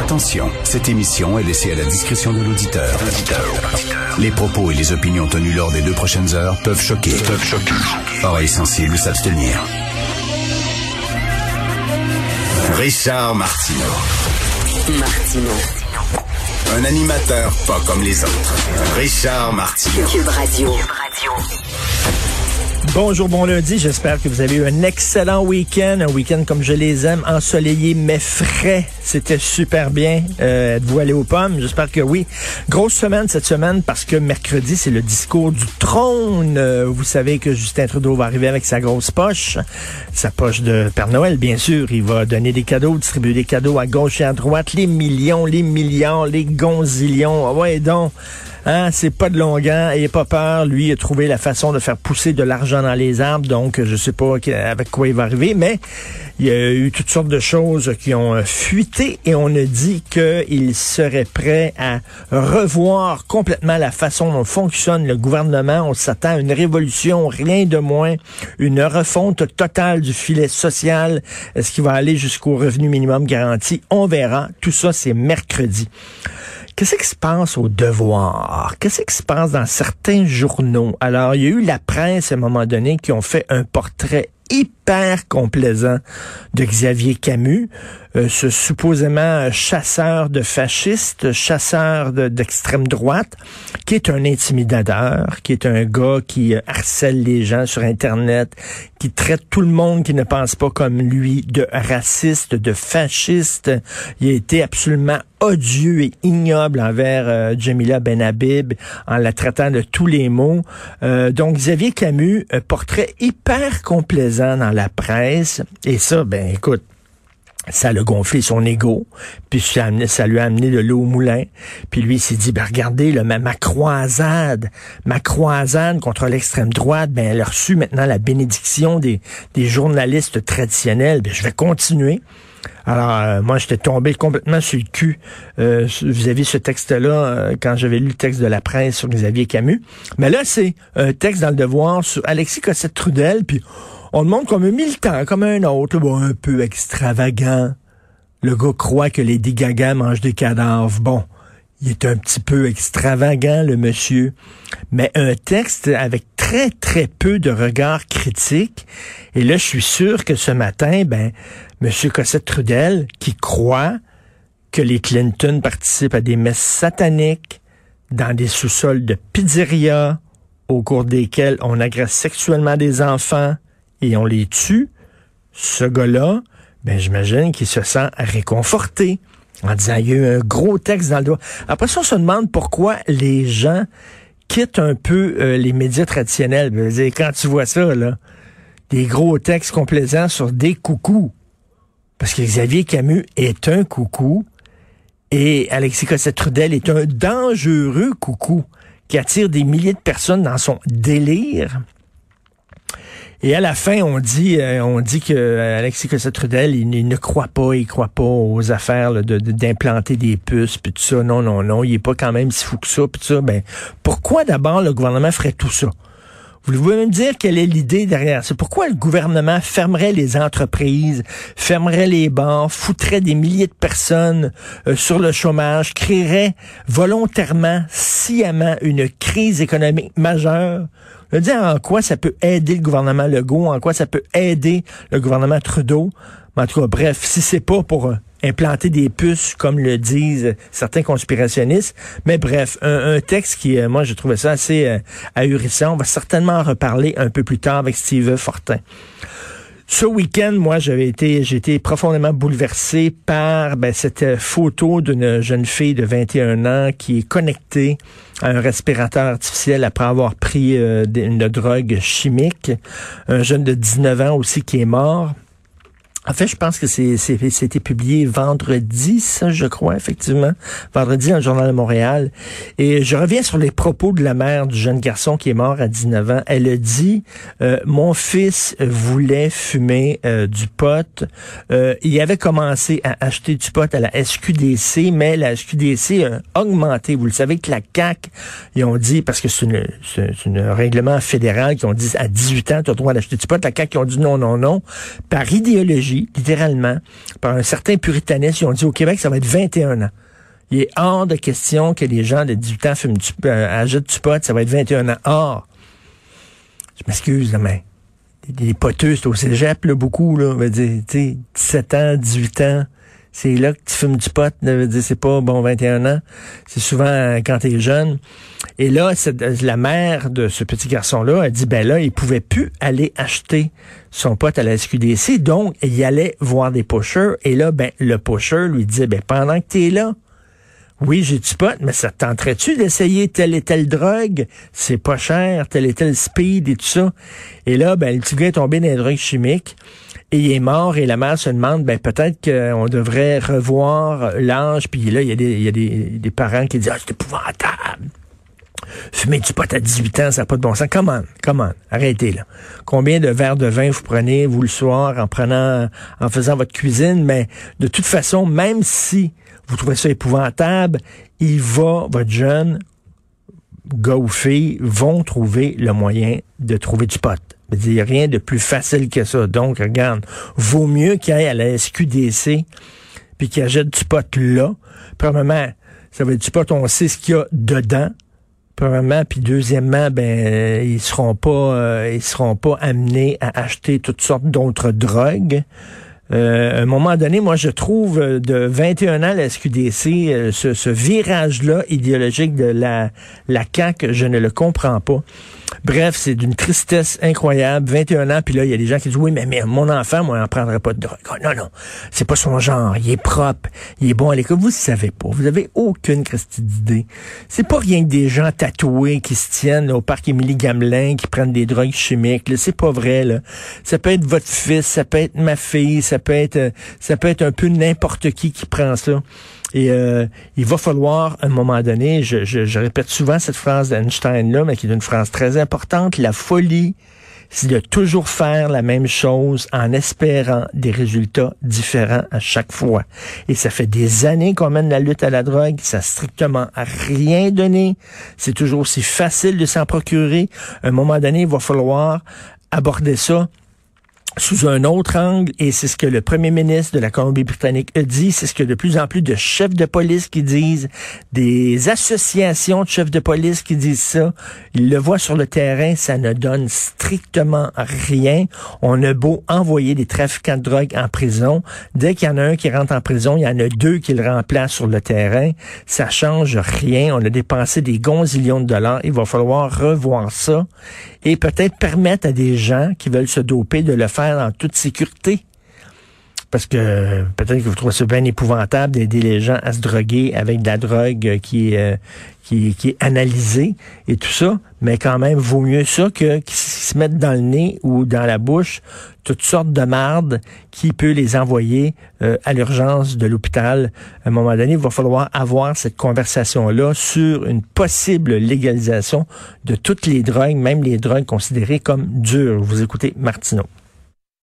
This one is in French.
Attention, cette émission est laissée à la discrétion de l'auditeur. Les propos et les opinions tenues lors des 2 prochaines heures peuvent choquer. Oreilles sensibles s'abstenir. Richard Martineau. Un animateur pas comme les autres. Richard Martineau. Cube Radio. Bonjour, bon lundi. J'espère que vous avez eu un excellent week-end. Un week-end comme je les aime, ensoleillé mais frais. C'était super bien. Êtes-vous allé aux pommes? J'espère que oui. Grosse semaine cette semaine parce que mercredi, c'est le discours du trône. Vous savez que Justin Trudeau va arriver avec sa grosse poche. Sa poche de Père Noël, bien sûr. Il va donner des cadeaux, distribuer des cadeaux à gauche et à droite. Les millions, les milliards, les gonzillions. Ouais, donc... Hein, c'est pas de longueur, il n'a pas peur. Lui, il a trouvé la façon de faire pousser de l'argent dans les arbres, donc je sais pas avec quoi il va arriver, mais il y a eu toutes sortes de choses qui ont fuité et on a dit qu'il serait prêt à revoir complètement la façon dont fonctionne le gouvernement. On s'attend à une révolution, rien de moins, une refonte totale du filet social. Est-ce qu'il va aller jusqu'au revenu minimum garanti? On verra. Tout ça, c'est mercredi. Qu'est-ce qui se passe au Devoir? Qu'est-ce qui se passe dans certains journaux? Alors, il y a eu la presse à un moment donné qui ont fait un portrait hyper complaisant de Xavier Camus, ce supposément chasseur de fascistes, chasseur d'extrême droite, qui est un intimidateur, qui est un gars qui harcèle les gens sur Internet, qui traite tout le monde qui ne pense pas comme lui de raciste, de fasciste. Il a été absolument odieux et ignoble envers Jamila Benhabib en la traitant de tous les mots. Donc, Xavier Camus, un portrait hyper complaisant dans la presse. Et ça, ben écoute, ça l'a gonflé son ego, puis ça lui a amené de l'eau au moulin. Puis lui, il s'est dit, ben regardez, là, ma croisade contre l'extrême droite, ben elle a reçu maintenant la bénédiction des journalistes traditionnels. Ben je vais continuer. Alors, moi, j'étais tombé complètement sur le cul vis-à-vis ce texte-là quand j'avais lu le texte de la presse sur Xavier Camus. Mais là, c'est un texte dans le Devoir sur Alexis Cossette-Trudel, puis on le montre comme un militant, comme un autre, bon, un peu extravagant. Le gars croit que Lady Gaga mange des cadavres. Bon, il est un petit peu extravagant, le monsieur. Mais un texte avec très, très peu de regard critique. Et là, je suis sûr que ce matin, ben, M. Cossette-Trudel, qui croit que les Clinton participent à des messes sataniques dans des sous-sols de pizzeria au cours desquels on agresse sexuellement des enfants et on les tue, ce gars-là, ben j'imagine qu'il se sent réconforté en disant il y a eu un gros texte dans le doigt. Après ça, on se demande pourquoi les gens quittent un peu les médias traditionnels. Ben, quand tu vois ça, là, des gros textes complaisants sur des coucous, parce que Xavier Camus est un coucou et Alexis Cossette-Trudel est un dangereux coucou qui attire des milliers de personnes dans son délire. Et à la fin, on dit que Alexis Cossette-Trudel, il ne croit pas aux affaires là, d'implanter des puces, puis tout ça. Non, il est pas quand même si fou que ça, puis tout ça. Ben, pourquoi d'abord le gouvernement ferait tout ça? Voulez-vous me dire quelle est l'idée derrière ça? Pourquoi le gouvernement fermerait les entreprises, fermerait les bars, foutrait des milliers de personnes sur le chômage, créerait volontairement, sciemment une crise économique majeure? Je veux dire, en quoi ça peut aider le gouvernement Legault, en quoi ça peut aider le gouvernement Trudeau. Mais en tout cas, bref, si c'est pas pour implanter des puces, comme le disent certains conspirationnistes, mais bref, un texte qui, moi, j'ai trouvé ça assez ahurissant. On va certainement en reparler un peu plus tard avec Steve Fortin. Ce week-end, moi, j'ai été profondément bouleversé par cette photo d'une jeune fille de 21 ans qui est connectée à un respirateur artificiel après avoir pris une drogue chimique. Un jeune de 19 ans aussi qui est mort. En fait, je pense que c'était publié vendredi, ça, je crois, effectivement. Vendredi, dans le Journal de Montréal. Et je reviens sur les propos de la mère du jeune garçon qui est mort à 19 ans. Elle a dit, mon fils voulait fumer du pot. Il avait commencé à acheter du pot à la SQDC, mais la SQDC a augmenté. Vous le savez que la CAQ, ils ont dit, parce que c'est un règlement fédéral, qui ont dit à 18 ans, tu as le droit d'acheter du pot. La CAQ, ils ont dit non. Par idéologie, élargie, littéralement, par un certain puritanisme. Ils ont dit au Québec, ça va être 21 ans. Il est hors de question que les gens de 18 ans achètent du pot, ça va être 21 ans. Or, je m'excuse, mais les poteux, c'est au cégep, là, beaucoup, là. Veut dire, tu sais, 17 ans, 18 ans, c'est là que tu fumes du pot, là, veut dire, c'est pas, 21 ans. C'est souvent quand t'es jeune. Et là, la mère de ce petit garçon-là a dit, là, il pouvait plus aller acheter son pot à la SQDC, donc, il allait voir des pushers. Et là, le pusher lui disait, pendant que t'es là, oui, j'ai du pot, mais ça te tenterait-tu d'essayer telle et telle drogue? C'est pas cher, tel et tel speed et tout ça. Et là, le petit gars est tombé dans les drogues chimiques et il est mort et la mère se demande, peut-être qu'on devrait revoir l'âge. Puis là, il y a des parents qui disent, c'est épouvantable. Fumer du pot à 18 ans, ça n'a pas de bon sens. Come on, arrêtez là. Combien de verres de vin vous prenez, vous, le soir, en faisant votre cuisine? Mais de toute façon, même si vous trouvez ça épouvantable, votre gars ou fille, vont trouver le moyen de trouver du pot. Il n'y a rien de plus facile que ça. Donc, regarde, vaut mieux qu'il aille à la SQDC puis qu'il achète du pot là. Premièrement, ça va être du pot, on sait ce qu'il y a dedans. Premièrement, puis deuxièmement, ils seront pas amenés à acheter toutes sortes d'autres drogues. À un moment donné, moi, je trouve de 21 ans la SQDC, ce virage-là idéologique de la CAQ, je ne le comprends pas. Bref, c'est d'une tristesse incroyable. 21 ans, puis là, il y a des gens qui disent, oui, mais mon enfant, moi, il n'en prendrait pas de drogue. Oh, non, c'est pas son genre. Il est propre, il est bon à l'école. Vous ne savez pas. Vous avez aucune christie d'idée. C'est pas rien que des gens tatoués qui se tiennent là, au parc Émilie-Gamelin, qui prennent des drogues chimiques. Là. C'est pas vrai. Là. Ça peut être votre fils, ça peut être ma fille, ça peut être un peu n'importe qui prend ça. Et il va falloir, à un moment donné, je répète souvent cette phrase d'Einstein-là, mais qui est une phrase très importante, la folie, c'est de toujours faire la même chose en espérant des résultats différents à chaque fois. Et ça fait des années qu'on mène la lutte à la drogue, ça n'a strictement rien donné, c'est toujours aussi facile de s'en procurer. À un moment donné, il va falloir aborder ça sous un autre angle, et c'est ce que le premier ministre de la Colombie-Britannique a dit, c'est ce que de plus en plus de chefs de police qui disent, des associations de chefs de police qui disent ça. Ils le voient sur le terrain, ça ne donne strictement rien. On a beau envoyer des trafiquants de drogue en prison, dès qu'il y en a un qui rentre en prison, il y en a deux qui le remplacent sur le terrain. Ça change rien. On a dépensé des gonzillions de dollars. Il va falloir revoir ça et peut-être permettre à des gens qui veulent se doper de le faire en toute sécurité. Parce que peut-être que vous trouvez ça bien épouvantable d'aider les gens à se droguer avec de la drogue qui est analysée et tout ça, mais quand même, vaut mieux ça que qu'ils se mettent dans le nez ou dans la bouche toutes sortes de marde qui peut les envoyer à l'urgence de l'hôpital. À un moment donné, il va falloir avoir cette conversation-là sur une possible légalisation de toutes les drogues, même les drogues considérées comme dures. Vous écoutez Martineau.